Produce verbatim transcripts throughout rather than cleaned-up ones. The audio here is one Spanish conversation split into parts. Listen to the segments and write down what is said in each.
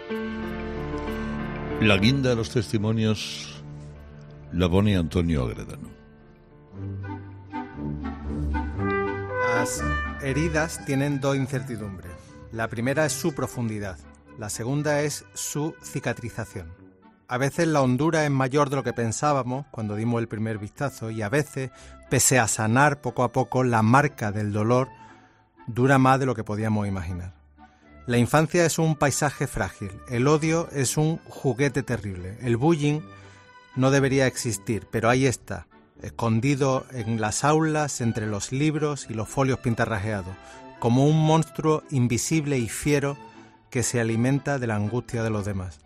La guinda de los testimonios la pone Antonio Agredano. Las heridas tienen dos incertidumbres. La primera es su profundidad, la segunda es su cicatrización. A veces la hondura es mayor de lo que pensábamos cuando dimos el primer vistazo y a veces, pese a sanar poco a poco, la marca del dolor dura más de lo que podíamos imaginar. La infancia es un paisaje frágil, el odio es un juguete terrible, el bullying no debería existir, pero ahí está, escondido en las aulas, entre los libros y los folios pintarrajeados, como un monstruo invisible y fiero que se alimenta de la angustia de los demás.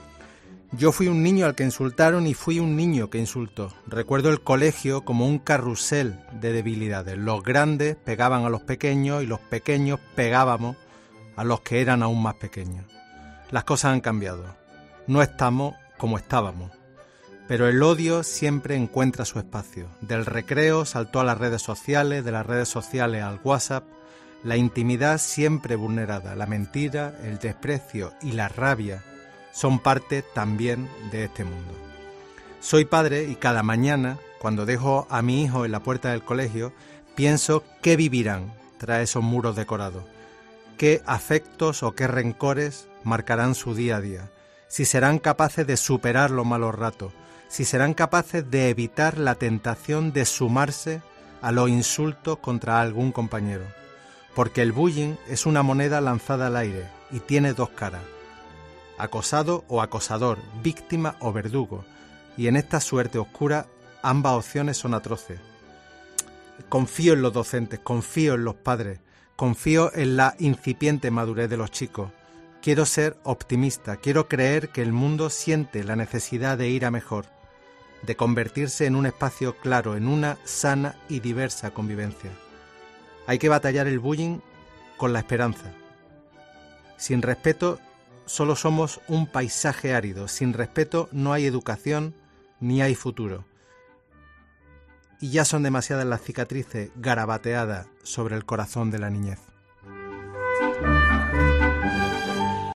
Yo fui un niño al que insultaron y fui un niño que insultó. Recuerdo el colegio como un carrusel de debilidades. Los grandes pegaban a los pequeños y los pequeños pegábamos a los que eran aún más pequeños. Las cosas han cambiado. No estamos como estábamos. Pero el odio siempre encuentra su espacio. Del recreo saltó a las redes sociales, de las redes sociales al WhatsApp. La intimidad siempre vulnerada, la mentira, el desprecio y la rabia son parte también de este mundo. Soy padre y cada mañana, cuando dejo a mi hijo en la puerta del colegio, pienso qué vivirán tras esos muros decorados, qué afectos o qué rencores marcarán su día a día, si serán capaces de superar los malos ratos, si serán capaces de evitar la tentación de sumarse a los insultos contra algún compañero. Porque el bullying es una moneda lanzada al aire y tiene dos caras. Acosado o acosador, víctima o verdugo, y en esta suerte oscura ambas opciones son atroces. Confío en los docentes, confío en los padres, confío en la incipiente madurez de los chicos. Quiero ser optimista, quiero creer que el mundo siente la necesidad de ir a mejor, de convertirse en un espacio claro, en una sana y diversa convivencia. Hay que batallar el bullying con la esperanza. Sin respeto, solo somos un paisaje árido. Sin respeto no hay educación ni hay futuro. Y ya son demasiadas las cicatrices garabateadas sobre el corazón de la niñez.